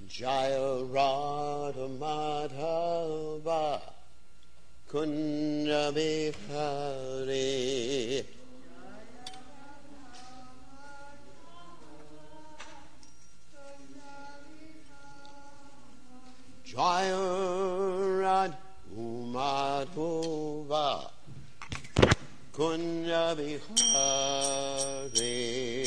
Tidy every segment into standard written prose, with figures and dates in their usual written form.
Jaya Radha Madhava Kunja Bihari Jaya Radha Madhava Kunja Bihari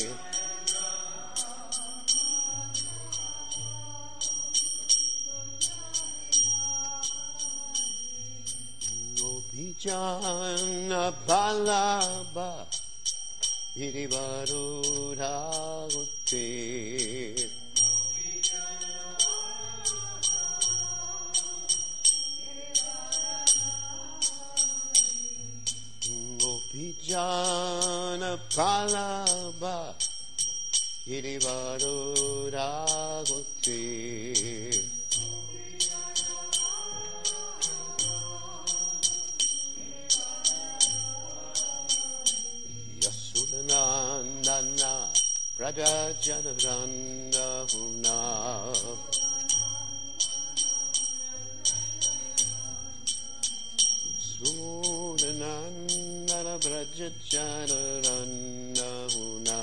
Jana Balaba Irivarudha Utte Jana Balaba Irivarudha Utte Nandana Raja Janavranda Huna Sunanandana Raja Janavranda Huna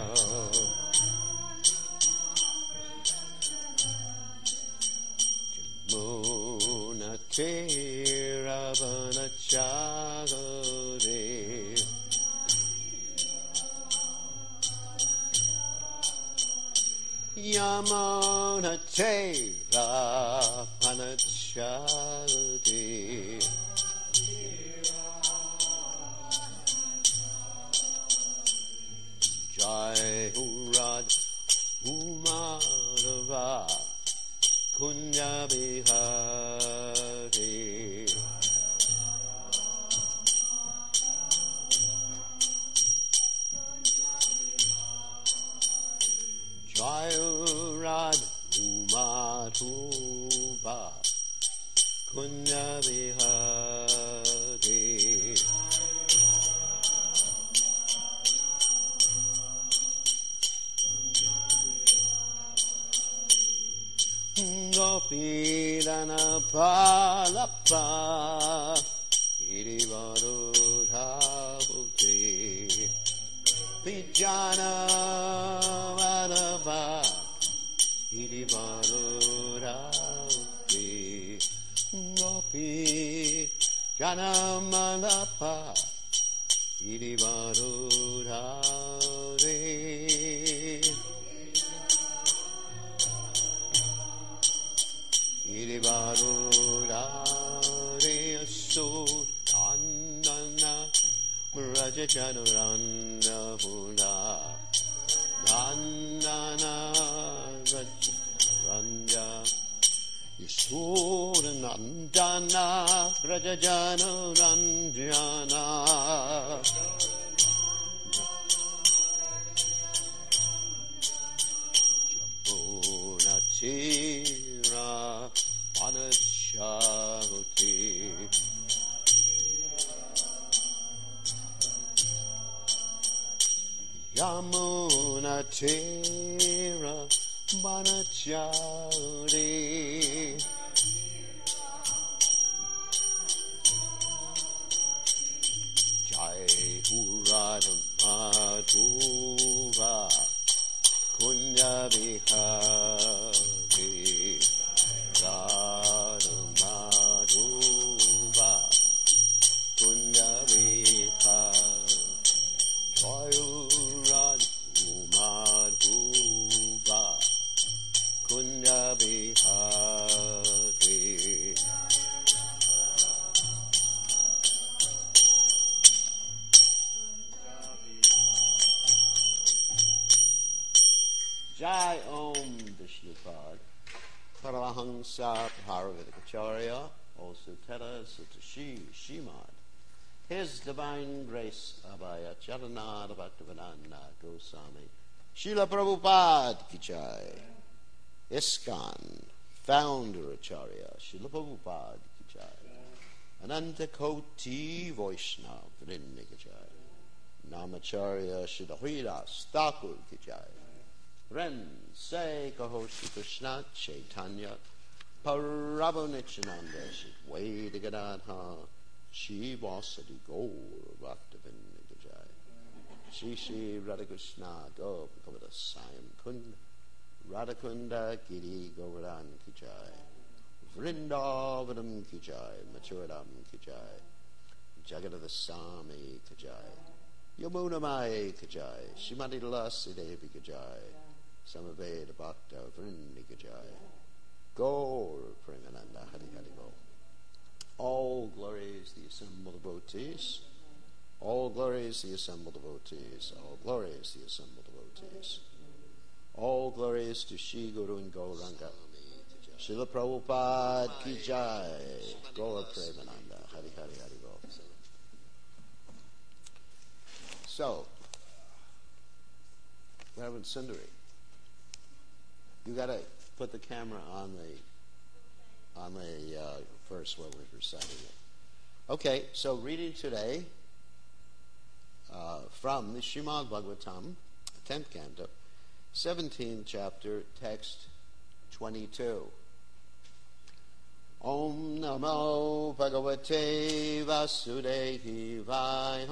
Jamuna Ravana Chagore Yamana Tera Panachadi Jai Urad Umadava Kunya Bihari Jayurad Umadhuva Kunya Bihari Gopirana Palapa Irivarudha Bhukti Vijana Vadava Irivarudha Bhukti Gopi Jana Malapa Irivarudha Re Irivarudha Re Asur Andana Raja Januranda Hula Vandana Raja Ranja Yasuranandana Raja Janurandjana Jambuna Tira Panachati Yamuna Tera Banachari Jai Urada Madhuva Kunya Bihari Radha Madhuva Kunya Bihari Jayurad Umadhuva Kunya Bihari Jai Om Vishnupad Paramahansa Paravatikacharya also tell us Satashi Shimad His Divine Grace Abhaya Charanada Bhaktivedanta Goswami Srila Prabhupada Ki Jai ISKCON Founder Acharya Srila Prabhupada Ki Jai Ananta Koti Vaishnava Vrinda Ki Jai Namacharya Srila Hridas Thakur Ki Jai Ren Se Kahoshi Krishna Chaitanya Prabhu Nityananda Shiveda Gadadha Shivasadi Gaur Bhaktivinoda Vijay Shri Shri Radhakrishna Gop Govardha Sayam Kunda Radhakunda Giri Govardhan Kijay Vrindavanam Kijay Mathuradam Kijay Jagadava Sami Kijay Yamuna Mai Kijay Shrimati Tulasi Devi Kijay Samaveda Bhakta Vrindi Kijay Gaur Premananda Hari Hari Gaur. All glories the assembled devotees. All glories the assembled devotees. All glories the assembled devotees. All glories to Shri Guru and Gauranga. Srila Prabhupada Ki Jai. Gaur Premananda Hari Hari Hari Gaur. So, Reverend Sundari, you got to put the camera on the verse where we're reciting it. Okay, so reading today from the Srimad Bhagavatam, 10th canto, 17th chapter, text 22. Om Namo Bhagavate Vasudevaya.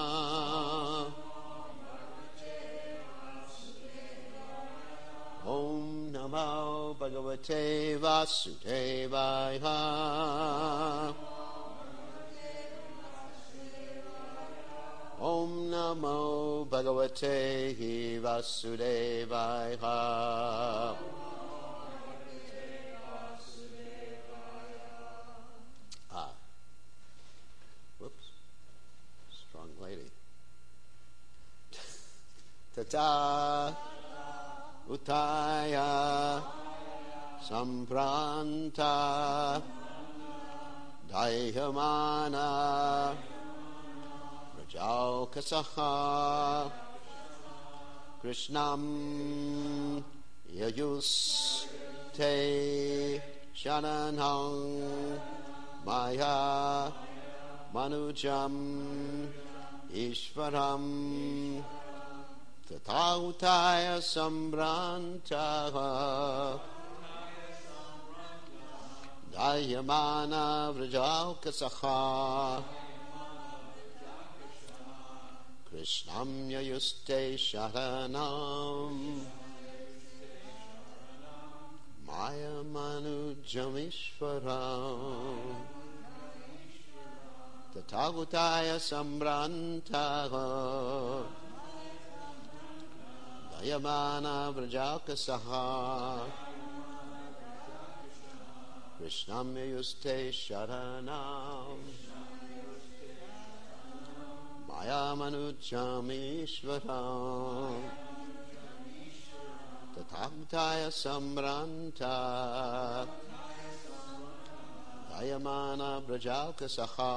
Om Namo Bhagavate Vasudevaya. Om Namo Bhagavate Vasudevaya. Strong lady. Tata Utaya Sampranta Dayamana Rajalkasaha Krishnam Yayuste Shananang Maya Manujam Ishvaram Tathautaya Sambrantaha Dayamana Vrajalkasaha Krishnam Yayuste Sharanam Maya Manujam Ishvaram Tathagutaya Sambrantaha Dayamana Vrajalkasaha Krishnam Yuste Sharanam Maya Manujam Ishvaram Tathagutaya Sambranta Dayamana Vrajalkasaha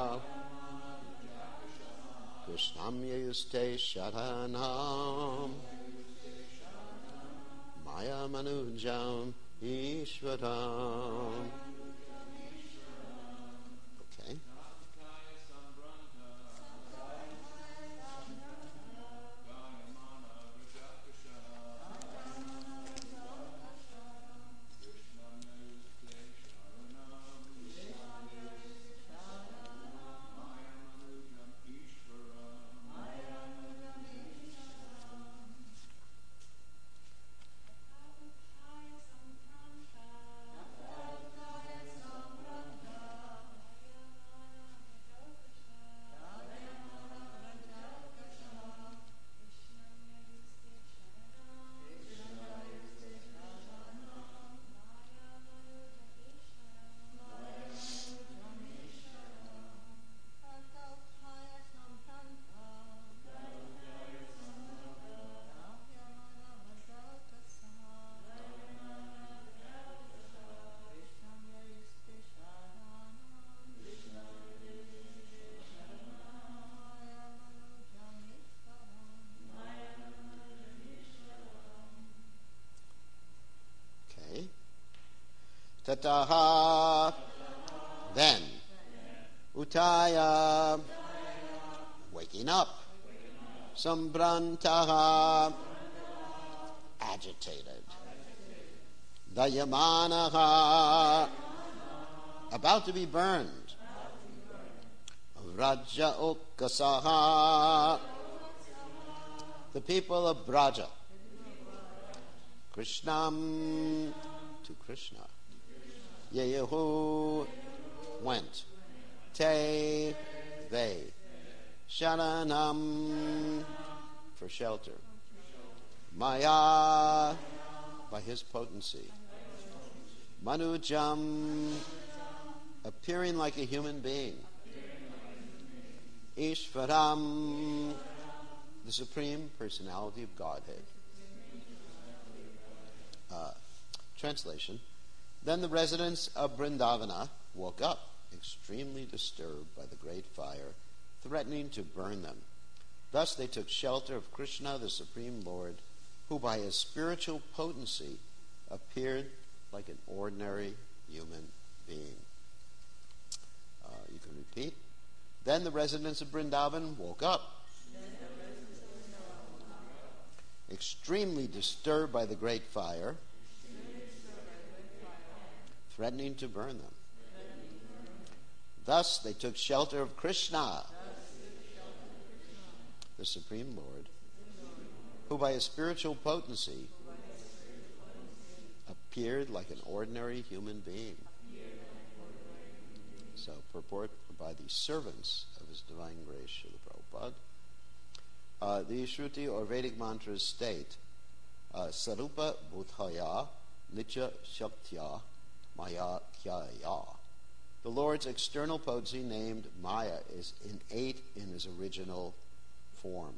Krishnam Yuste Sharanam Maya Manujam Ishvaram. Okay. Tataha, then, Utaya, waking up, Sambrantaha, agitated. Dayamanaha, about to be burned. Vraja Ukasaha, the people of Braja. Krishnam, to Krishna. Yehu, went. Te, they. Sharanam, for shelter. Maya, by his potency. Manujam, appearing like a human being. Ishvaram, the Supreme Personality of Godhead. Translation. Then the residents of Vrindavana woke up, extremely disturbed by the great fire, threatening to burn them. Thus they took shelter of Krishna, the Supreme Lord, who by his spiritual potency appeared like an ordinary human being. You can repeat. Then the residents of Vrindavan woke up, extremely disturbed by the great fire, threatening to burn them. Thus they took shelter of Krishna, the Supreme Lord, who by his spiritual potency appeared like an ordinary human being. So, purport by the servants of His Divine Grace, Srila Prabhupada. The Shruti or Vedic mantras state, Sarupa Bhuthaya Nitya Shaktya Maya Khyaya. The Lord's external potency, named Maya, is innate in his original form.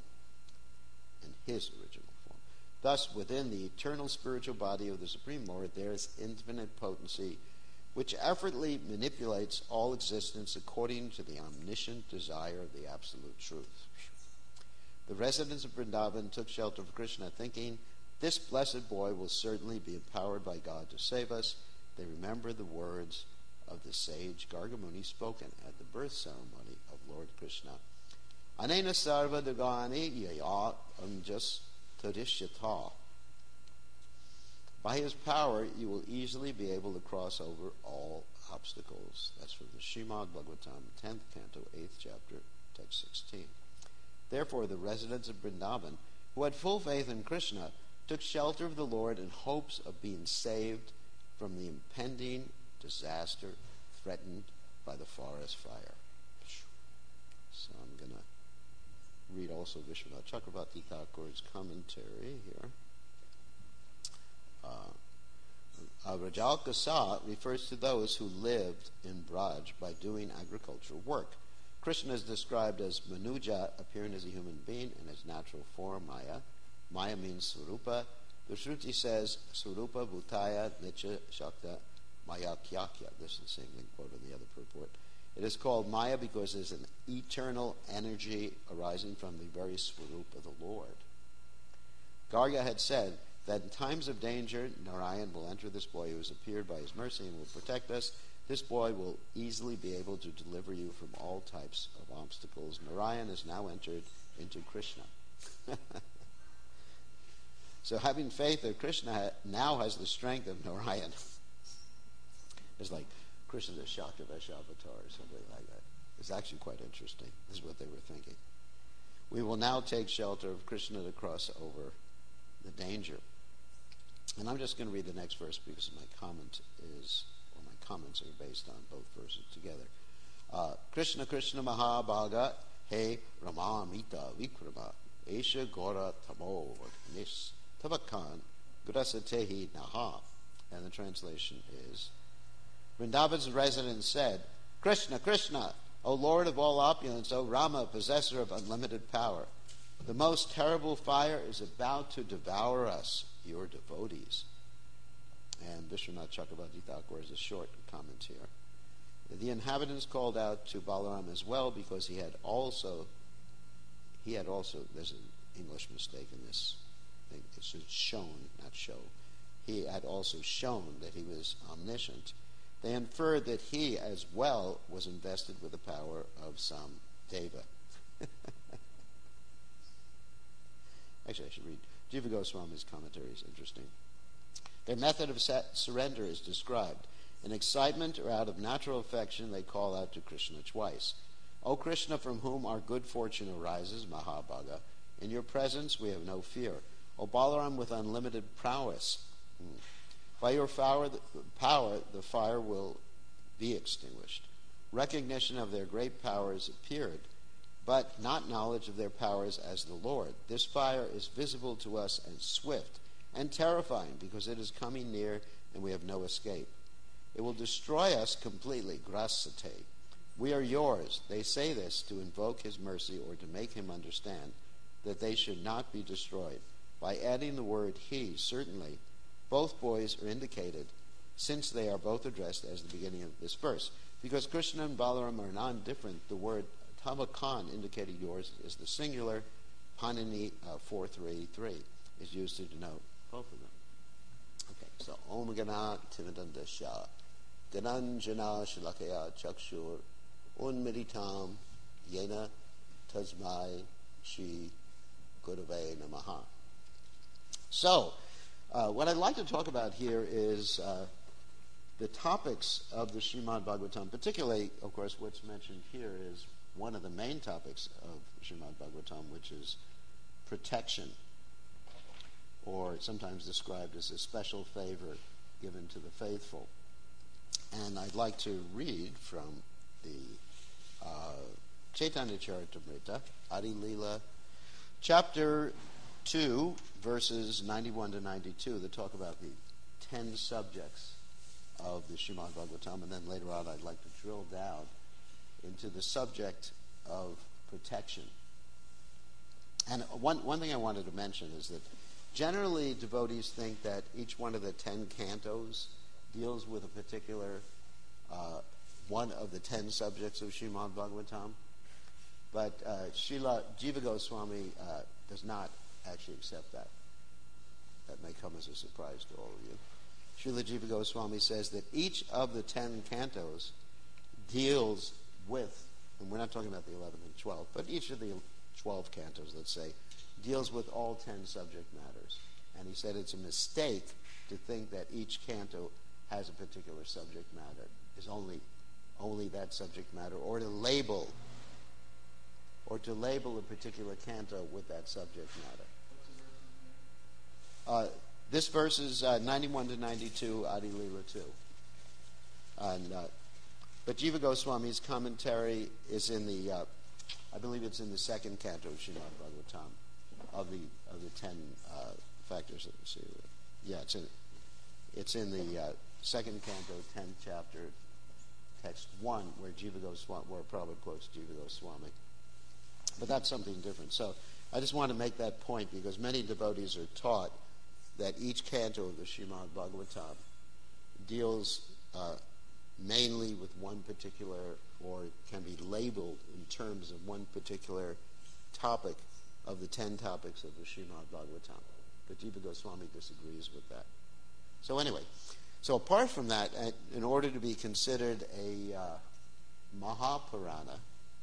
Thus, within the eternal spiritual body of the Supreme Lord, there is infinite potency, which effortlessly manipulates all existence according to the omniscient desire of the absolute truth. The residents of Vrindavan took shelter of Krishna, thinking, this blessed boy will certainly be empowered by God to save us. They remembered the words of the sage Gargamuni spoken at the birth ceremony of Lord Krishna. Anena sarva dagani yaya unjas tadishyata. By his power, you will easily be able to cross over all obstacles. That's from the Srimad Bhagavatam, 10th canto, 8th chapter, text 16. Therefore, the residents of Vrindavan, who had full faith in Krishna, took shelter of the Lord in hopes of being saved from the impending disaster threatened by the forest fire. So I'm going to read also Vishwanath Chakravarti Thakur's commentary here. Rajal Kasa refers to those who lived in Braj by doing agricultural work. Krishna is described as Manuja, appearing as a human being in his natural form, Maya. Maya means Swarupa. The Shruti says, Swarupa Bhutaya Nitya Shakta Maya Kyakya. This is the same thing quoted in the other purport. It is called Maya because it is an eternal energy arising from the very Swarup of the Lord. Garga had said that in times of danger, Narayan will enter this boy who has appeared by his mercy and will protect us. This boy will easily be able to deliver you from all types of obstacles. Narayan has now entered into Krishna. So having faith that Krishna now has the strength of Narayan. It's like Krishna the Shaktavesh avatar or something like that. It's actually quite interesting. This is what they were thinking. We will now take shelter of Krishna to cross over the danger. And I'm just going to read the next verse because my comments are based on both verses together. Krishna Krishna Mahabhaga He Ramamita Vikrama Esha Gora Tamo Nis Tavakan Grasatehi Naha. And the translation is, Vrindavan's residents said, Krishna, Krishna, O Lord of all opulence, O Rama, possessor of unlimited power, the most terrible fire is about to devour us, your devotees. And Vishwanath Chakravarti Thakur is a short comment here. The inhabitants called out to Balaram as well because he had also, there's an English mistake in this thing, it's shown, not show. He had also shown that he was omniscient. They inferred that he as well was invested with the power of some deva. Actually, I should read. Jiva Goswami's commentary is interesting. Their method of surrender is described. In excitement or out of natural affection, they call out to Krishna twice. O Krishna, from whom our good fortune arises, Mahabhaga, in your presence we have no fear. O Balaram, with unlimited prowess, by your power, the fire will be extinguished. Recognition of their great powers appeared, but not knowledge of their powers as the Lord. This fire is visible to us and swift and terrifying because it is coming near and we have no escape. It will destroy us completely, grasate. We are yours. They say this to invoke his mercy or to make him understand that they should not be destroyed. By adding the word he, certainly, both boys are indicated, since they are both addressed as the beginning of this verse. Because Krishna and Balaram are non-different, the word tamakan, indicating yours, is the singular. Panini 433 is used to denote both of them. Okay, so Om Gana Timidandasha Gananjana Shalakaya Chakshur Unmiritam Yena Tasmai Shri Gurave Namaha. So, what I'd like to talk about here is the topics of the Srimad Bhagavatam, particularly, of course, what's mentioned here is one of the main topics of Srimad Bhagavatam, which is protection, or sometimes described as a special favor given to the faithful. And I'd like to read from the Chaitanya Charitamrita, Adi Leela, chapter 2, verses 91 to 92, that talk about the 10 subjects of the Srimad Bhagavatam, and then later on I'd like to drill down into the subject of protection. And one thing I wanted to mention is that generally devotees think that each one of the 10 cantos deals with a particular one of the 10 subjects of Srimad Bhagavatam, but Srila Jiva Goswami does not actually accept that. That may come as a surprise to all of you. Srila Jiva Goswami says that each of the 10 cantos deals with, and we're not talking about the 11th and 12th, but each of the 12 cantos, let's say, deals with all 10 subject matters. And he said it's a mistake to think that each canto has a particular subject matter, is only that subject matter, or to label a particular canto with that subject matter. This verse is 91 to 92, Adi Leela 2. But Jiva Goswami's commentary is in the, I believe it's in the second canto of Srimad Bhagavatam, of the 10 factors. Let's see. Yeah, it's in the second canto, 10th chapter, text 1, where Prabhupada quotes Jiva Goswami. But that's something different. So I just want to make that point because many devotees are taught that each canto of the Srimad Bhagavatam deals mainly with one particular, or can be labeled in terms of one particular topic of the 10 topics of the Srimad Bhagavatam. But Jiva Goswami disagrees with that. So anyway, so apart from that, in order to be considered a Mahapurana,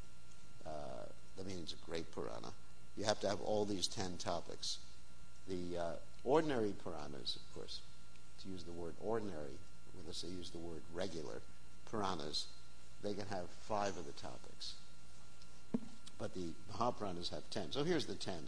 that means a great Purana, you have to have all these 10 topics. The ordinary Puranas, of course, to use the word ordinary, unless they use the word regular, Puranas, they can have 5 of the topics. But the Mahapuranas have 10. So here's the 10.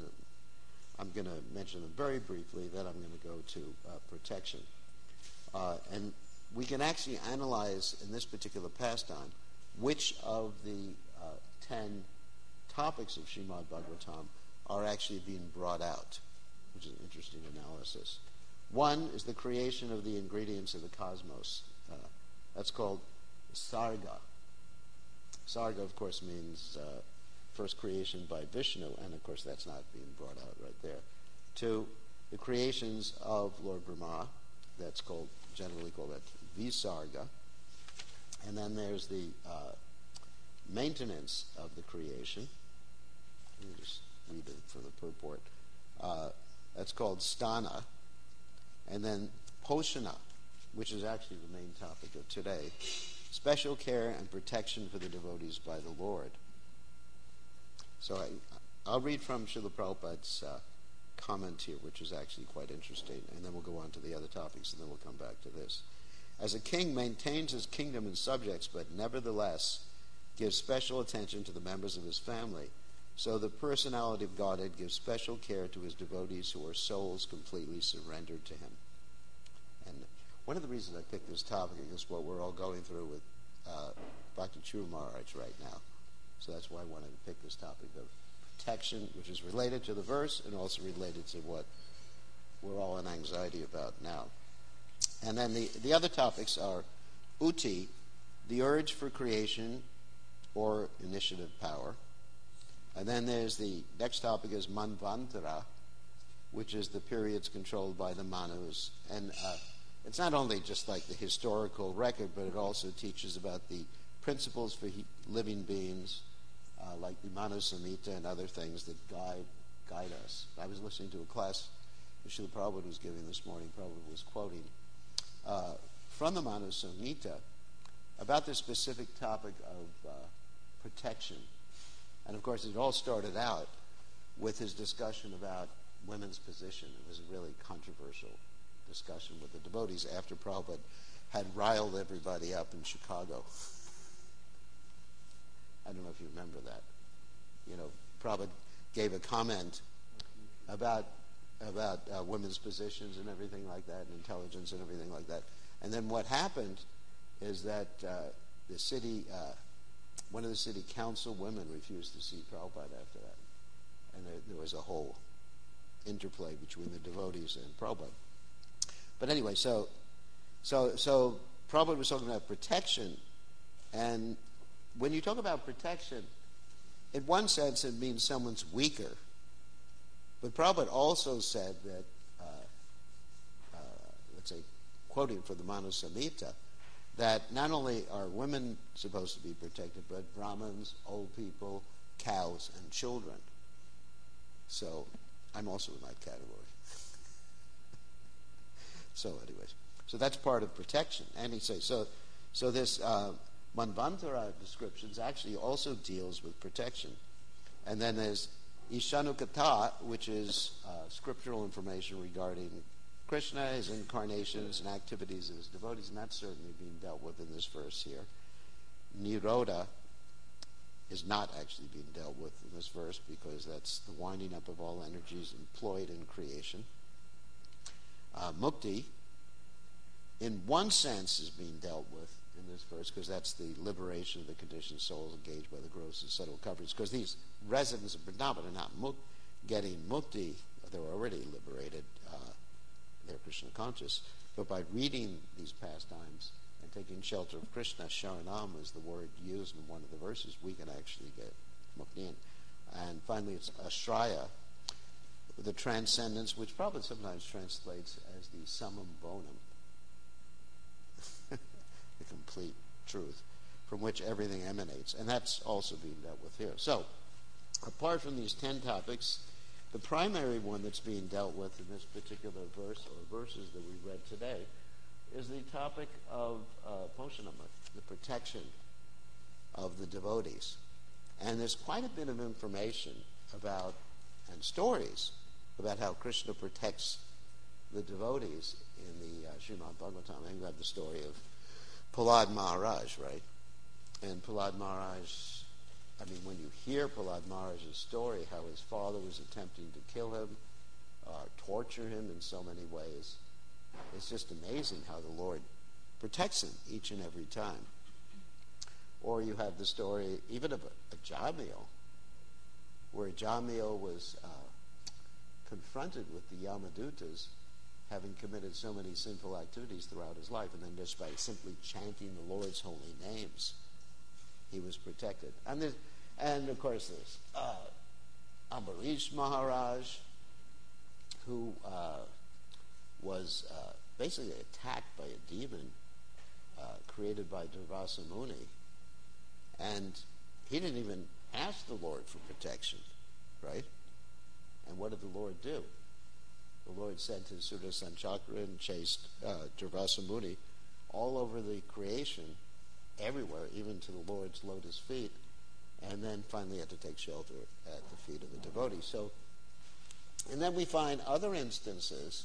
I'm going to mention them very briefly, then I'm going to go to protection. And we can actually analyze in this particular pastime which of the 10 topics of Srimad Bhagavatam are actually being brought out, which is an interesting analysis. One is the creation of the ingredients of the cosmos. That's called Sarga. Sarga, of course, means first creation by Vishnu, and of course that's not being brought out right there. 2, the creations of Lord Brahma. That's generally called that Visarga. And then there's the maintenance of the creation. Let me just read it for the purport. That's called Sthana. And then Poshana, which is actually the main topic of today. Special care and protection for the devotees by the Lord. So I'll read from Srila Prabhupada's comment here, which is actually quite interesting, and then we'll go on to the other topics, and then we'll come back to this. As a king maintains his kingdom and subjects, but nevertheless gives special attention to the members of his family, so the personality of Godhead gives special care to his devotees who are souls completely surrendered to him. And one of the reasons I picked this topic is what we're all going through with Bhakti Churu Maharaj right now. So that's why I wanted to pick this topic of protection, which is related to the verse and also related to what we're all in anxiety about now. And then the other topics are Uti, the urge for creation or initiative power. And then there's the next topic is Manvantara, which is the periods controlled by the Manus. And it's not only just like the historical record, but it also teaches about the principles for living beings, like the Manu Samhita and other things that guide us. I was listening to a class that Srila Prabhupada was giving this morning. Prabhupada was quoting from the Manu Samhita about this specific topic of protection. And of course, it all started out with his discussion about women's position. It was a really controversial discussion with the devotees after Prabhupada had riled everybody up in Chicago. I don't know if you remember that. You know, Prabhupada gave a comment about women's positions and everything like that, and intelligence and everything like that. And then what happened is that the city, one of the city council women refused to see Prabhupada after that. And there was a whole interplay between the devotees and Prabhupada. But anyway, so Prabhupada was talking about protection, and when you talk about protection, in one sense it means someone's weaker. But Prabhupada also said that, let's say, quoting from the Manu Samhita, that not only are women supposed to be protected, but Brahmins, old people, cows, and children. So I'm also in that category. So anyways, so that's part of protection. And he says, so this Manvantara descriptions actually also deals with protection. And then there's Ishanukata, which is scriptural information regarding Krishna, his incarnations, and activities of his devotees, and that's certainly being dealt with in this verse here. Nirodha is not actually being dealt with in this verse because that's the winding up of all energies employed in creation. Mukti, in one sense, is being dealt with in this verse because that's the liberation of the conditioned souls engaged by the gross and subtle coverings. Because these residents of Vrindavan are not getting mukti, they're already liberated, they're Krishna conscious. But by reading these pastimes and taking shelter of Krishna, Sharanam is the word used in one of the verses, we can actually get mukti in. And finally, it's Ashraya, the transcendence, which probably sometimes translates as the summum bonum, the complete truth, from which everything emanates. And that's also being dealt with here. So, apart from these 10 topics, the primary one that's being dealt with in this particular verse, or verses that we read today, is the topic of Poshanama, the protection of the devotees. And there's quite a bit of information about, and stories, about how Krishna protects the devotees in the Srimad Bhagavatam. And you have the story of Prahlad Maharaj, right? And Prahlad Maharaj, I mean, when you hear Prahlad Maharaj's story, how his father was attempting to kill him, torture him in so many ways, it's just amazing how the Lord protects him each and every time. Or you have the story even of a Jamil, where Jamil was confronted with the Yamadutas having committed so many sinful activities throughout his life, and then just by simply chanting the Lord's holy names, he was protected. And of course there's Ambarish Maharaj, who was basically attacked by a demon created by Durvasa Muni, and he didn't even ask the Lord for protection, right? And what did the Lord do? The Lord said to Sudarshan Chakra and chased Durvasa Muni all over the creation, everywhere, even to the Lord's lotus feet, and then finally had to take shelter at the feet of the devotees. So And then we find other instances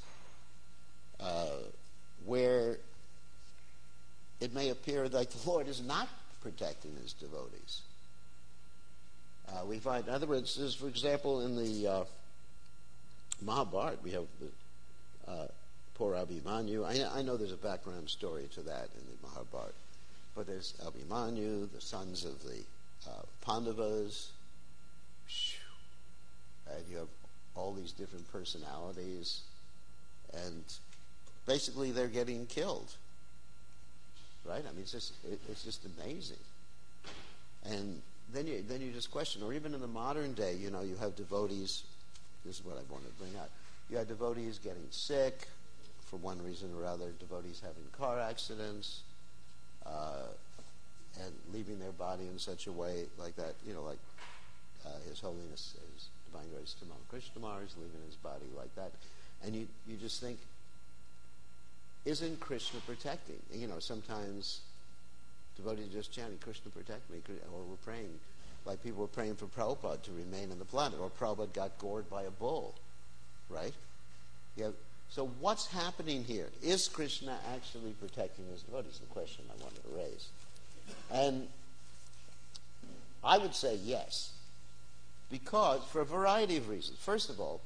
where it may appear like the Lord is not protecting his devotees. We find other instances, for example, in the Mahabharata, we have the poor Abhimanyu. I know there's a background story to that in the Mahabharata, but there's Abhimanyu, the sons of the Pandavas, and you have all these different personalities, and basically they're getting killed, right? I mean, it's just amazing. And then you just question, or even in the modern day, you have devotees. This is what I want to bring out. You have devotees getting sick for one reason or other. Devotees having car accidents, and leaving their body in such a way like that. Like His Holiness, His Divine Grace Tamal Krishnamar is leaving his body like that, and you just think, isn't Krishna protecting? Sometimes devotees just chanting, Krishna protect me, or we're praying, like people were praying for Prabhupada to remain on the planet, or Prabhupada got gored by a bull, right? Yeah. So what's happening here? Is Krishna actually protecting his devotees? The question I wanted to raise. And I would say yes, because for a variety of reasons. First of all,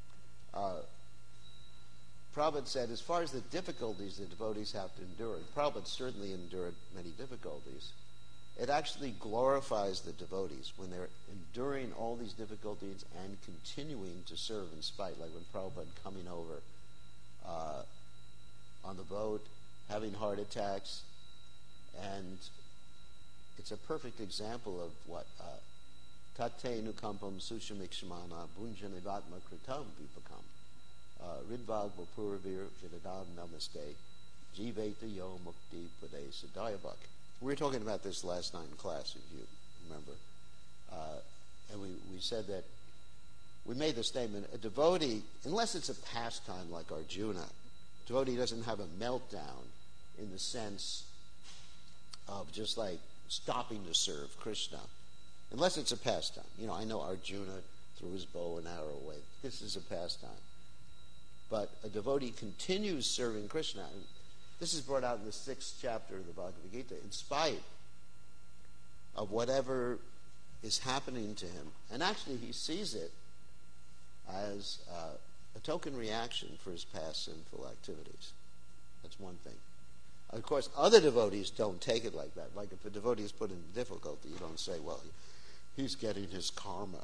Prabhupada said, as far as the difficulties the devotees have to endure, and Prabhupada certainly endured many difficulties, it actually glorifies the devotees when they're enduring all these difficulties and continuing to serve in spite, like when Prabhupada coming over on the boat, having heart attacks, and it's a perfect example of what Tate nukampam sushamikshmana bunjanivatma kritam vipakam. Ridvag Vapuravir Vidadam Namaste Jiveta Yo Mukti Pade Sadayabak. We were talking about this last night in class, if you remember. And we said that we made the statement, a devotee, unless it's a pastime like Arjuna, a devotee doesn't have a meltdown in the sense of just like stopping to serve Krishna. Unless it's a pastime. I know Arjuna threw his bow and arrow away. This is a pastime. But a devotee continues serving Krishna. And this is brought out in the 6th chapter of the Bhagavad Gita, in spite of whatever is happening to him. And actually he sees it as a token reaction for his past sinful activities. That's one thing. Of course, other devotees don't take it like that. Like if a devotee is put in difficulty, you don't say, well, he's getting his karma.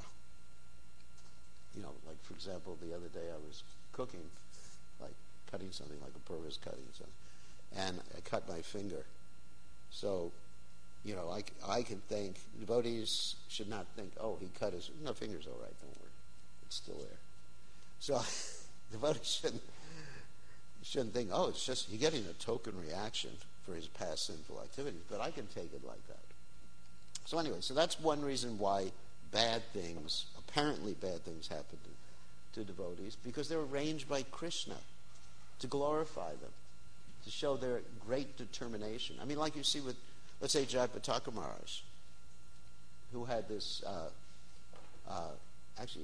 Like for example, the other day I was cooking, like cutting something, like a purva is cutting something, and I cut my finger. So, I can think, devotees should not think, oh, he cut his, no, finger's all right, don't worry, it's still there. So, devotees shouldn't think, oh, it's just, you're getting a token reaction for his past sinful activities, but I can take it like that. So anyway, so that's one reason why apparently bad things happen to devotees, because they're arranged by Krishna to glorify them, to show their great determination. I mean, like you see with, let's say, Jayapataka Maharaj, who had this actually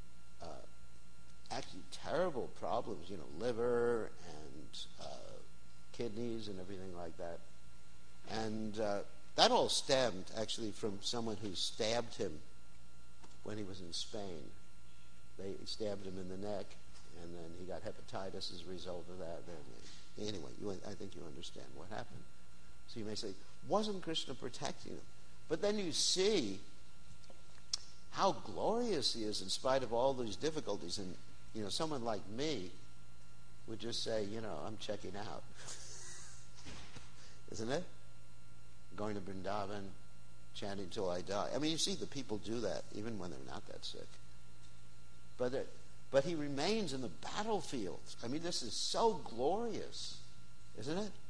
terrible problems, liver and kidneys and everything like that. And that all stemmed actually from someone who stabbed him when he was in Spain. They stabbed him in the neck, and then he got hepatitis as a result of that. Anyway, I think you understand what happened. So you may say, wasn't Krishna protecting him? But then you see how glorious he is in spite of all these difficulties. And, someone like me would just say, I'm checking out. Isn't it? Going to Vrindavan, chanting till I die. I mean, you see the people do that, even when they're not that sick. But he remains in the battlefield. I mean, this is so glorious, isn't it?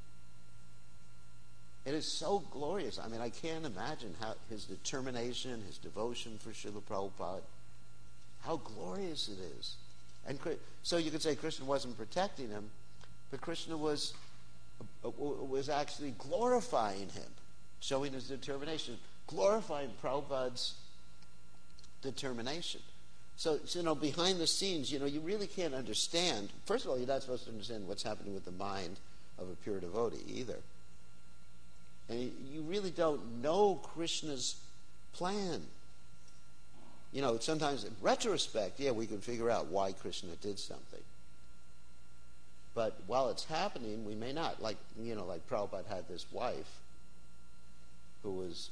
It is so glorious. I mean, I can't imagine how his determination, his devotion for Srila Prabhupada, how glorious it is. And so you could say Krishna wasn't protecting him, but Krishna was actually glorifying him, showing his determination, glorifying Prabhupada's determination. So, behind the scenes, you really can't understand. First of all, you're not supposed to understand what's happening with the mind of a pure devotee either. And you really don't know Krishna's plan. Sometimes in retrospect, we can figure out why Krishna did something. But while it's happening, we may not. Like Prabhupada had this wife who was,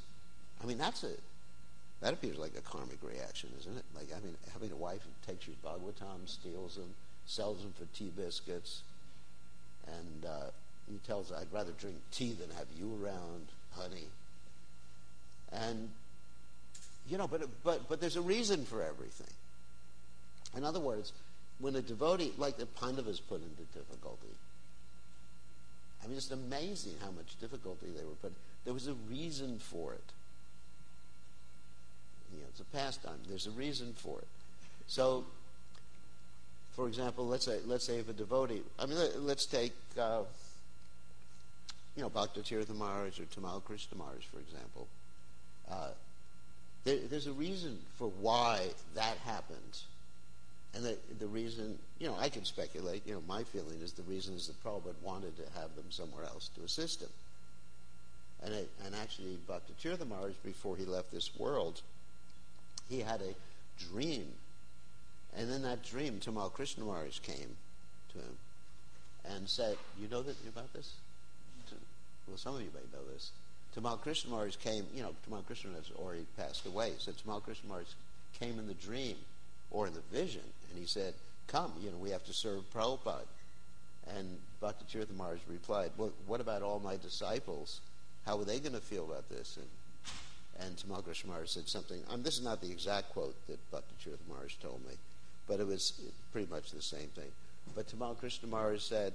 that appears like a karmic reaction, isn't it? Having a wife who takes your Bhagavatam, steals them, sells them for tea biscuits, and he tells her, I'd rather drink tea than have you around, honey. And, but there's a reason for everything. In other words, when a devotee, like the Pandavas, put into difficulty, it's amazing how much difficulty they were put in. There was a reason for it. It's a pastime. There's a reason for it. So, for example, let's say if a devotee, let's take, Bhakti-Tirtha Maharaj or Tamal Krishna Maharaj, for example. There's a reason for why that happened. And the reason, I can speculate, my feeling is the reason is that Prabhupada wanted to have them somewhere else to assist him. And actually, Bhakti-Tirtha Maharaj, before he left this world, he had a dream. And in that dream, Tamal Krishna Maharaj came to him and said, you know about this? Well, some of you may know this. Tamal Krishna Maharaj came, Tamal Krishna has already passed away. So Tamal Krishna Maharaj came in the dream or in the vision, and he said, come, we have to serve Prabhupada. And Bhakti-Tirtha Maharaj replied, well, what about all my disciples? How are they going to feel about this? And Tamal Krishna Maharaj said something. This is not the exact quote that Bhakti-Tirtha Maharaj told me, but it was pretty much the same thing. But Tamal Krishna Maharaj said,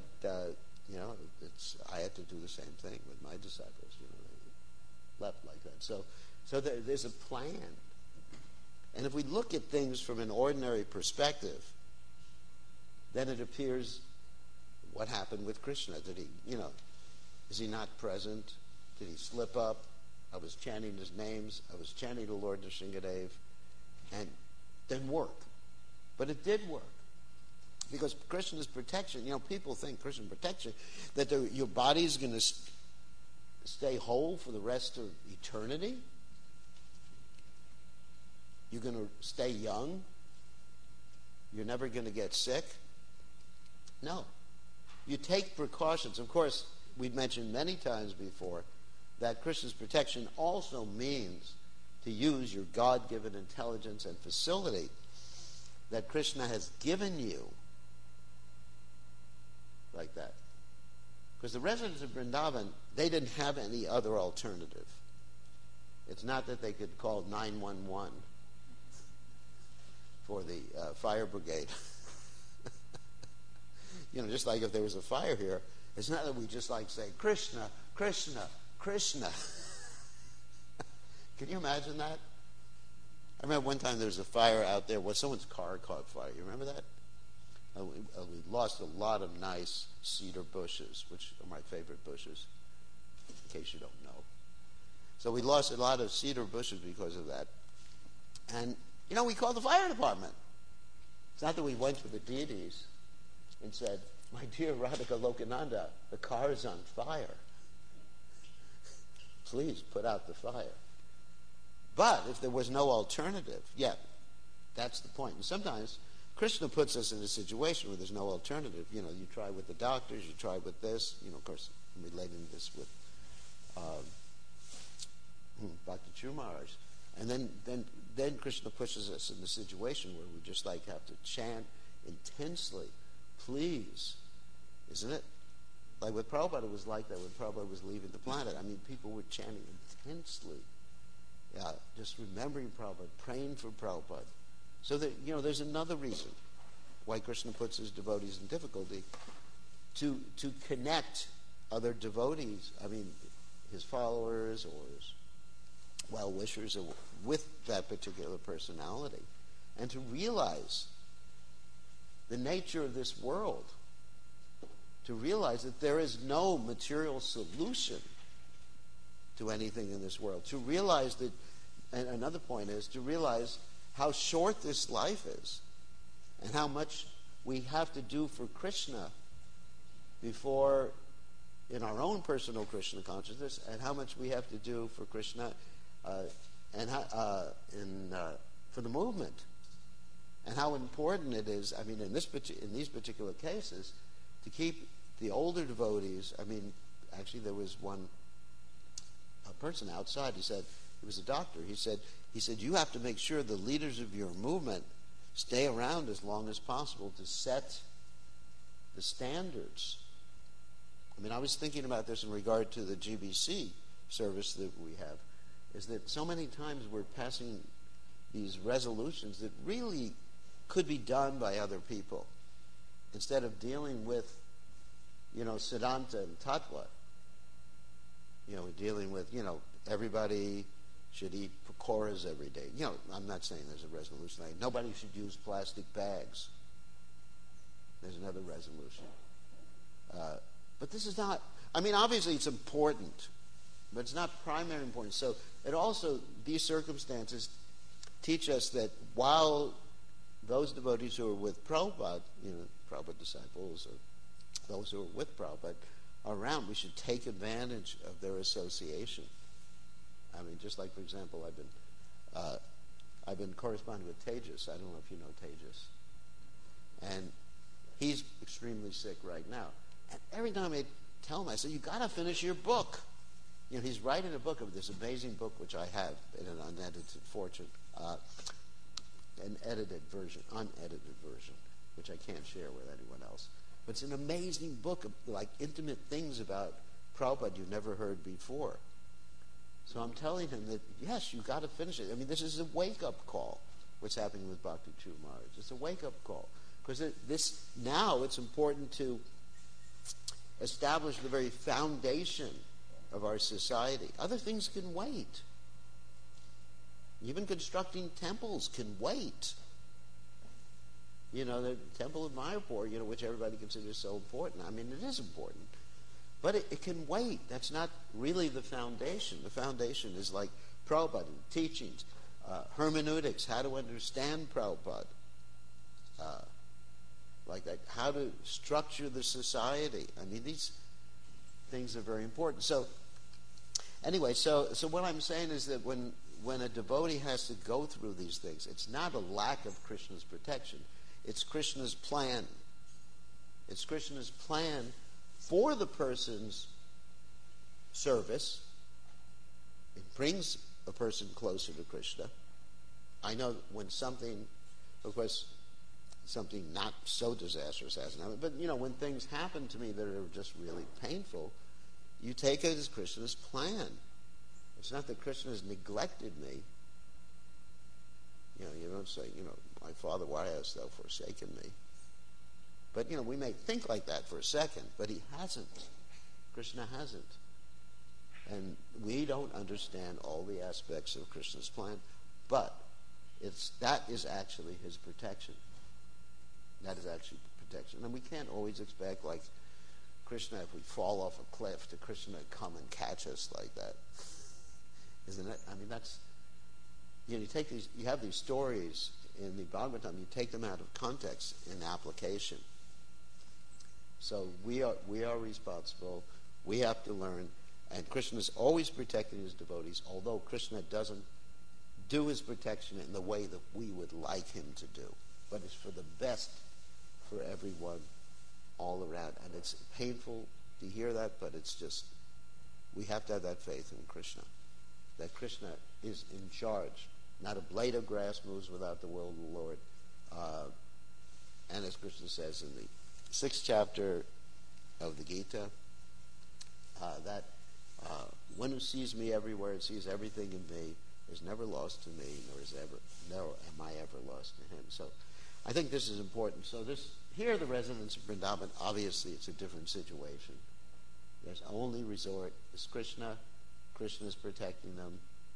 I had to do the same thing with my disciples. They left like that. So there's a plan. And if we look at things from an ordinary perspective, then it appears what happened with Krishna. Did he, is he not present? Did he slip up? I was chanting his names. I was chanting the Lord Nrsingadev. And didn't work. But it did work. Because Krishna's protection, people think Krishna protection, that your body's going to stay whole for the rest of eternity. You're going to stay young. You're never going to get sick. No. You take precautions. Of course, we've mentioned many times before that Krishna's protection also means to use your God-given intelligence and facility that Krishna has given you like that. Because the residents of Vrindavan, they didn't have any other alternative. It's not that they could call 911 for the fire brigade. Just like if there was a fire here, it's not that we just say, Krishna, Krishna, Krishna. Can you imagine that? I remember one time there was a fire out there where someone's car caught fire. You remember that? We lost a lot of nice cedar bushes, which are my favorite bushes, in case you don't know. So we lost a lot of cedar bushes because of that. And, we called the fire department. It's not that we went to the deities and said, my dear Radhika Lokananda, the car is on fire. Please put out the fire. But if there was no alternative, that's the point. And sometimes Krishna puts us in a situation where there's no alternative. You try with the doctors, you try with this. Of course, I'm relating this with Bhakti Maharaj. And then Krishna pushes us in the situation where we just have to chant intensely, please, isn't it? Like with Prabhupada, it was like that when Prabhupada was leaving the planet. People were chanting intensely, just remembering Prabhupada, praying for Prabhupada. So that, there's another reason why Krishna puts his devotees in difficulty, to connect other devotees, his followers or his well-wishers with that particular personality, and to realize the nature of this world, to realize that there is no material solution to anything in this world, to realize that, and another point is to realize how short this life is and how much we have to do for Krishna before, in our own personal Krishna consciousness, and how much we have to do for Krishna for the movement, and how important it is. I mean, in these particular cases, to keep the older devotees. I mean, actually, there was a person outside. He said, he was a doctor. He said you have to make sure the leaders of your movement stay around as long as possible to set the standards. I mean, I was thinking about this in regard to the GBC service that we have, is that so many times we're passing these resolutions that really could be done by other people instead of dealing with, Siddhanta and Tattva. We're dealing with, everybody should eat pakoras every day. I'm not saying there's a resolution. Nobody should use plastic bags. There's another resolution. But this is not, obviously it's important, but it's not primary importance. So it also, these circumstances teach us that while those devotees who are with Prabhupada, Prabhupada disciples, or those who are with Prabhupada are around, we should take advantage of their association. Just like, for example, I've been corresponding with Tejas. I don't know if you know Tejas. And he's extremely sick right now. And every time I tell him, I say, you got to finish your book. He's writing a book of this amazing book, which I have in an unedited unedited version, which I can't share with anyone else. But it's an amazing book of intimate things about Prabhupada you've never heard before. So I'm telling him that, yes, you've got to finish it. This is a wake-up call, what's happening with Bhakti True Maharaj. It's a wake-up call. Because now it's important to establish the very foundation of our society. Other things can wait. Even constructing temples can wait. The temple of Mayapur, which everybody considers so important. It is important. But it can wait. That's not really the foundation. The foundation is like Prabhupada, teachings, hermeneutics, how to understand Prabhupada. Like that, how to structure the society. These things are very important. So, anyway, so what I'm saying is that when a devotee has to go through these things, it's not a lack of Krishna's protection. It's Krishna's plan. It's Krishna's plan for the person's service. It brings a person closer to Krishna. I know when something, of course, something not so disastrous hasn't happened, but when things happen to me that are just really painful, you take it as Krishna's plan. It's not that Krishna has neglected me. You don't say, my Father, why hast thou forsaken me? But, we may think like that for a second, but he hasn't. Krishna hasn't. And we don't understand all the aspects of Krishna's plan, but that is actually his protection. That is actually protection. And we can't always expect, like, Krishna, if we fall off a cliff, to Krishna come and catch us like that. Isn't it? That's... you have these stories in the Bhagavatam, you take them out of context in application. So we are responsible. We have to learn. And Krishna is always protecting his devotees, although Krishna doesn't do his protection in the way that we would like him to do. But it's for the best for everyone all around. And it's painful to hear that, but it's just, we have to have that faith in Krishna. That Krishna is in charge. Not a blade of grass moves without the will of the Lord. And as Krishna says in the 6th chapter of the Gita, that one who sees me everywhere and sees everything in me is never lost to me, nor am I ever lost to him. So I think this is important. So here the residents of Vrindavan, obviously it's a different situation. Their only resort is Krishna. Krishna is protecting them.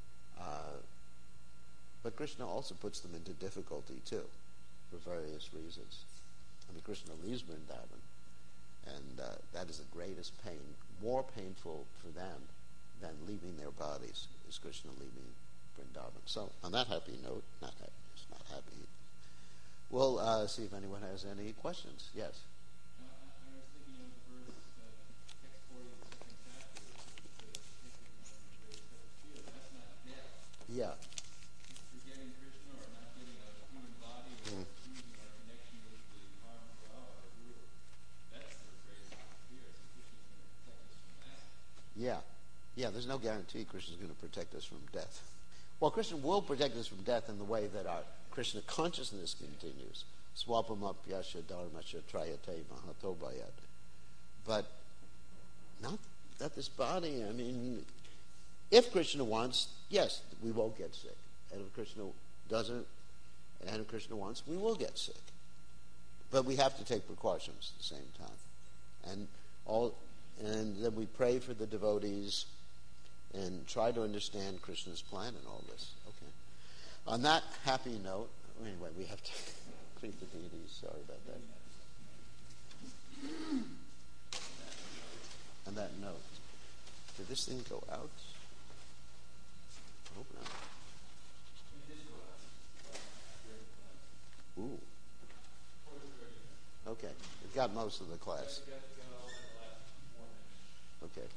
But Krishna also puts them into difficulty too, for various reasons. Krishna leaves Vrindavan, and that is the greatest pain, more painful for them than leaving their bodies, is Krishna leaving Vrindavan. So on that happy note, not happiness. It's not happy. We'll see if anyone has any questions. Yes. I was thinking of the verse, text 40 of the second chapter, which says, taking on the great cup of fear. That's not death. Yeah. Forgetting Krishna or not getting a human body or losing our connection with the karma, our guru. That's the great cup of fear. So Krishna's going to protect us from that. Yeah. Yeah, there's no guarantee Krishna's going to protect us from death. Well, Krishna will protect us from death in the way that our Krishna consciousness continues. Swapamapyasha dharmasha trayate mahatobayat. But not that this body, I mean, if Krishna wants, yes, we won't get sick. And if Krishna doesn't, and if Krishna wants, we will get sick. But we have to take precautions at the same time. And then we pray for the devotees and try to understand Krishna's plan in all this. Okay. On that happy note, anyway, we have to greet the deities. Sorry about that. On that note, did this thing go out? I hope not. Ooh. Okay. It got most of the class. Okay.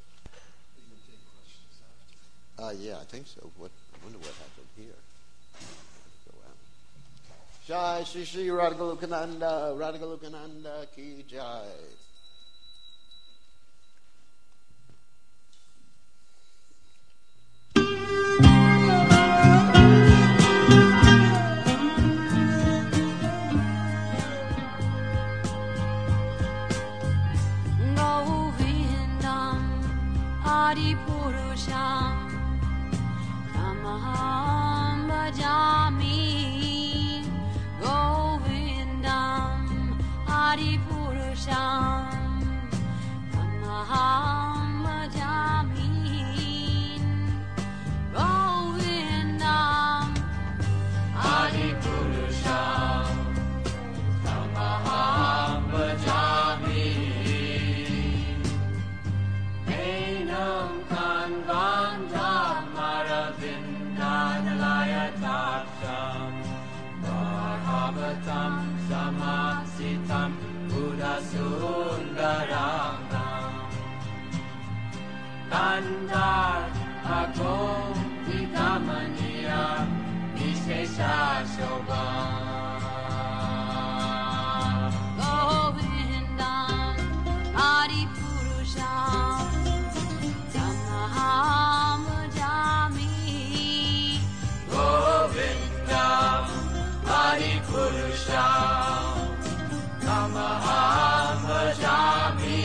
Yeah, I think so. I wonder what happened here. Go out. Jai Shri Shri Radhagalukananda ki jai. Nandar Ago Vikamaniya Vishesha Shobha Govindam Adipurusham Tamaham Bhajami Govindam Adipurusham Tamaham Bhajami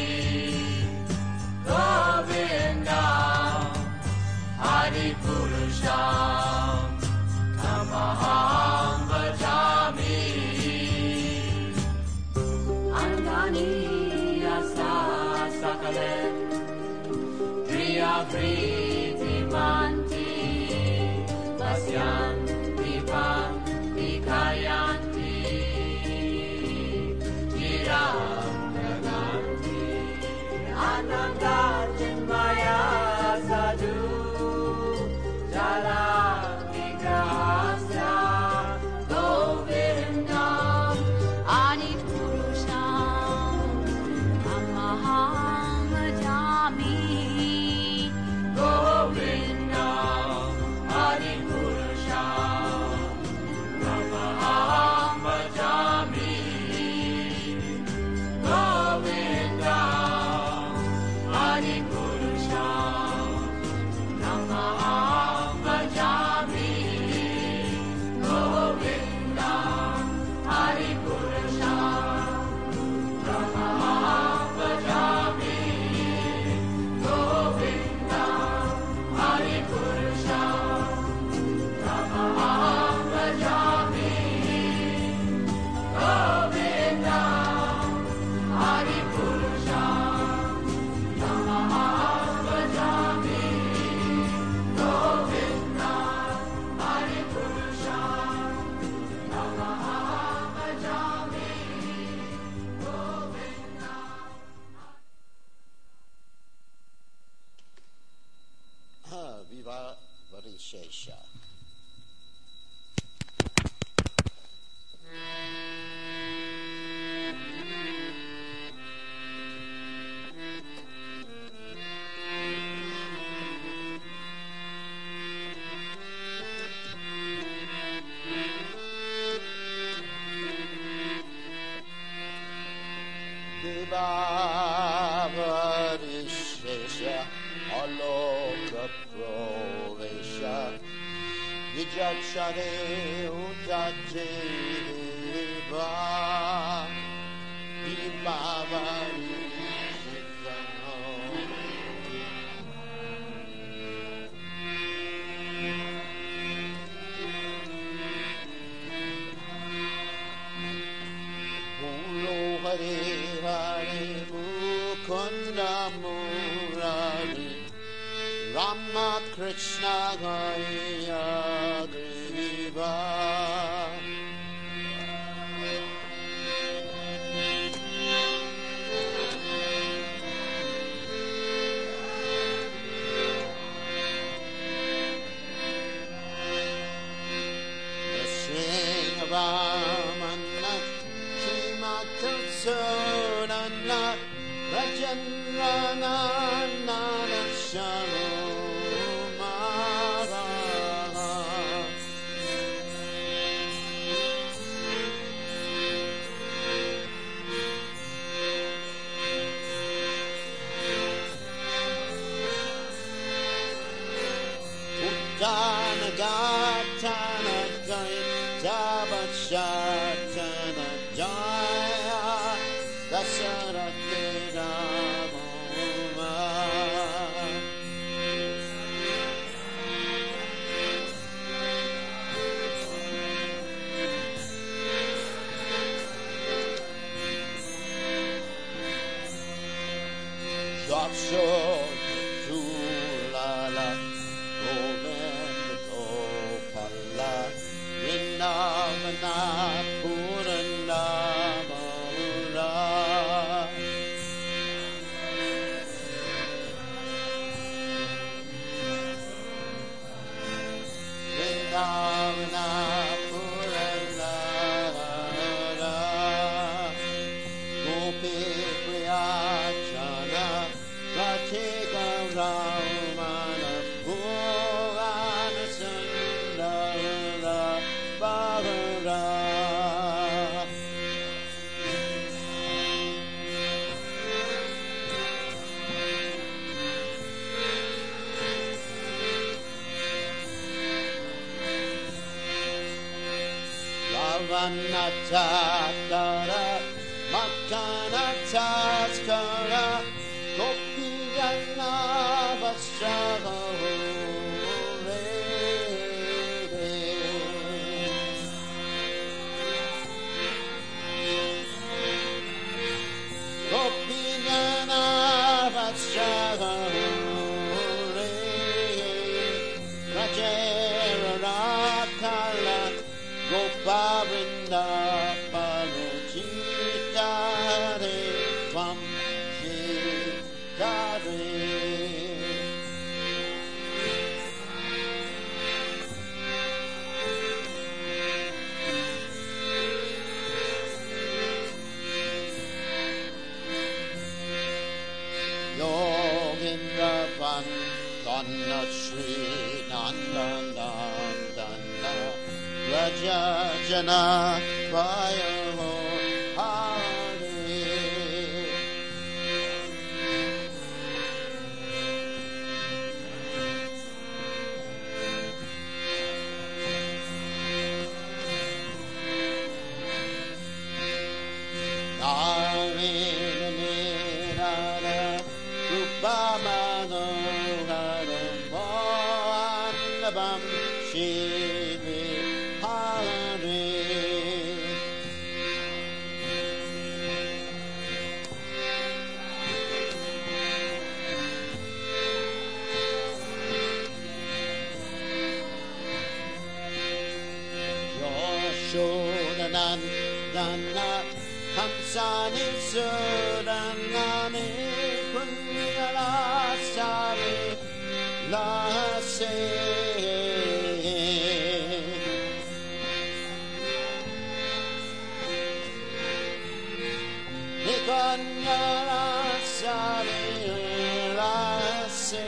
Govindam Adipurusham Tamaham Bhajami Andani Asa Sakale Priya Priti Manti Vasyan Vipan Vikayanti Jiram Jaganti Ananda Chinmaya Sadhu Jala Vigrahasya Govindam Adipurusham Tamaham Bhajami Govindam Adipurusham Tamaham Bhajami Govindam Adipurusham Tamaham Bhajami Govindam Adipurusham Tamaham Bhajami Govindam Adipurusham Tamaham Bhajami Govindam Adipurusham Tamaham Bhajami Govindam Adipurusham Tamaham Bhajami Govindam Viva Varishesha. Vishesha Aloka Provesha Vijachare Utajeva Vibavari Shivano Hare Hare Mukunda Murari Rama Krishna Haya Griva The Sri Ramana Sudana Rajanrana Nana Shamumara Uttana Gatana Gaitava Shatana Jaya Dasarate Ramoma Shapshot Tulala Govind Gopala Vrinavana Puranamura Vrindavana Puranamura Gopi Priyachana Ratika Ramana Bhuvana Sundara Bhavara Ravana Chakara Makana Chaskara Gopiyana Vasraha Gopiyana Vasraha Rajera Rakala Gopavrinda Paruchitare Vam Shitare Yogendra Vandana Shri Nandana Raja Jana Vayo Hare Narayana Nirada Rupa Manohara Mohanabam Shivi Hare Yoshodanandana Hamsani Sudanani Punyalasari Lase Nikanyalasari Lase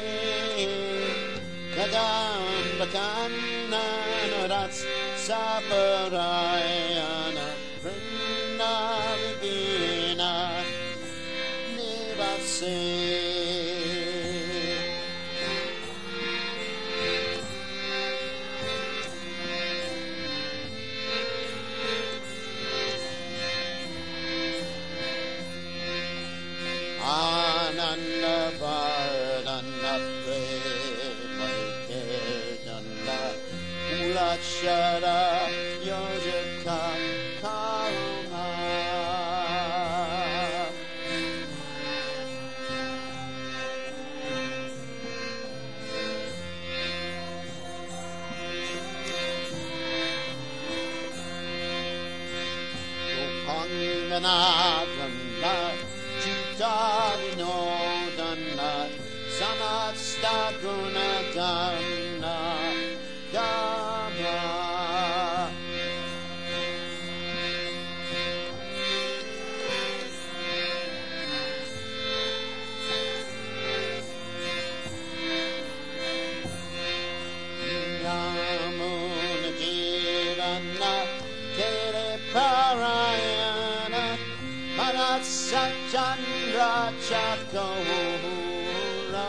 Kadambakanaras Saparayana Vrinna Vivina Nivase Maike Nanda Ulachara Yojaka Karuna Panganadana Chitarinodana Sanatstagunadana Gama Yamunajirana Tere Parayana Marat Satchandra Chakura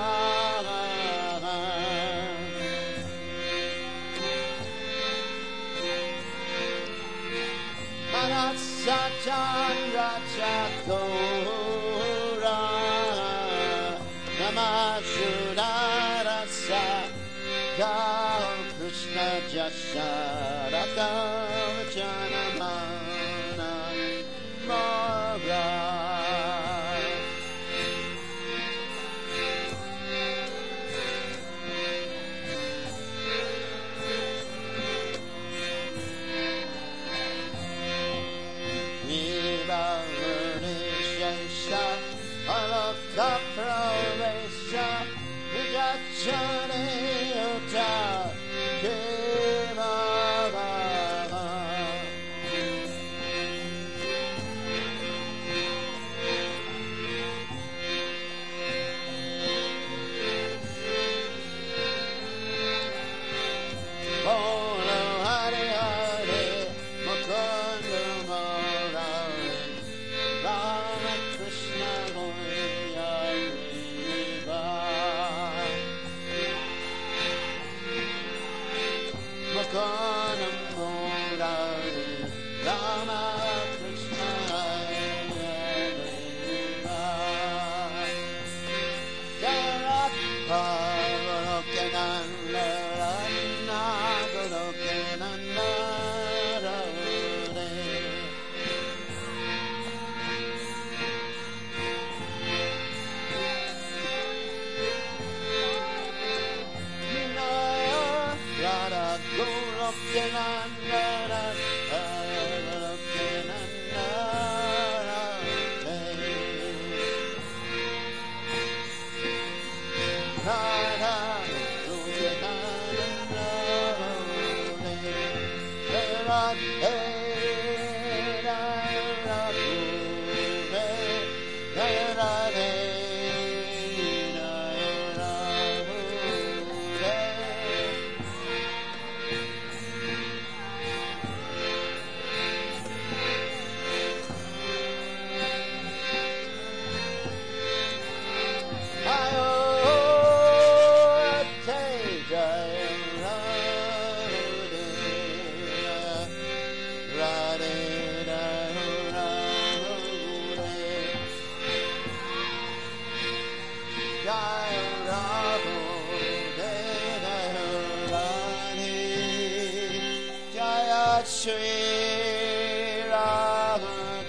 Marat Satchandra Chakura Namashurarasa Gal Krishna Jasharaka Vachanamana Mara Viva Vernishesha Alaka Pravesha Vijachane Uta Keva Bolo Hare Hare Mukunda Murari Rama Krishna Goyariva Mukunda Murari Rama Krishna Goyariva Jarat Pavalokananda Shri Radha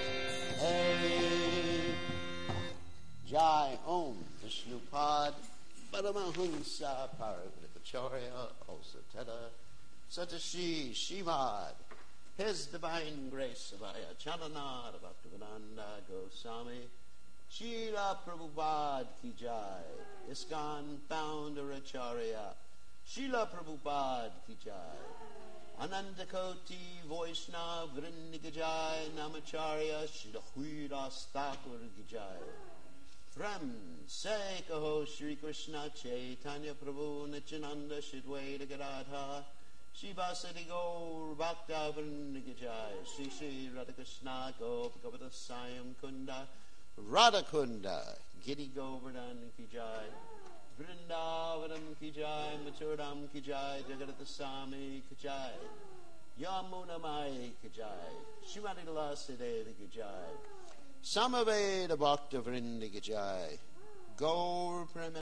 Jai Om Vishnupad Paramahansa Parivritacharya also Teda Satashi Shimad His Divine Grace Abhaya Chalana Bhaktivedanta Goswami Srila Prabhupada Ki Jai ISKCON Founder Acharya Srila Prabhupada Ki Jai Anandakoti Vaishnava Vrinda Jai Namacharya Shridhara Thakur Jai Prem Se Kaho Shri Krishna Chaitanya Prabhu Nityananda Shidwaita Gadadha Shivasati Gaur Bhakta Vrinda Jai Shri Shri Radhakrishna Gopakavata Sayam Kunda Radha Kunda Giri Govardhan Ki Jai Vrindavanam Ki Jai Mathuram Ki Jai Jagadata Swami Ki Jai Yamuna Mai Ki Jai Shrimati Tulasi Devi Ki Jai Samaveda Bhakta Vrinda Ki Jai Gaur Prema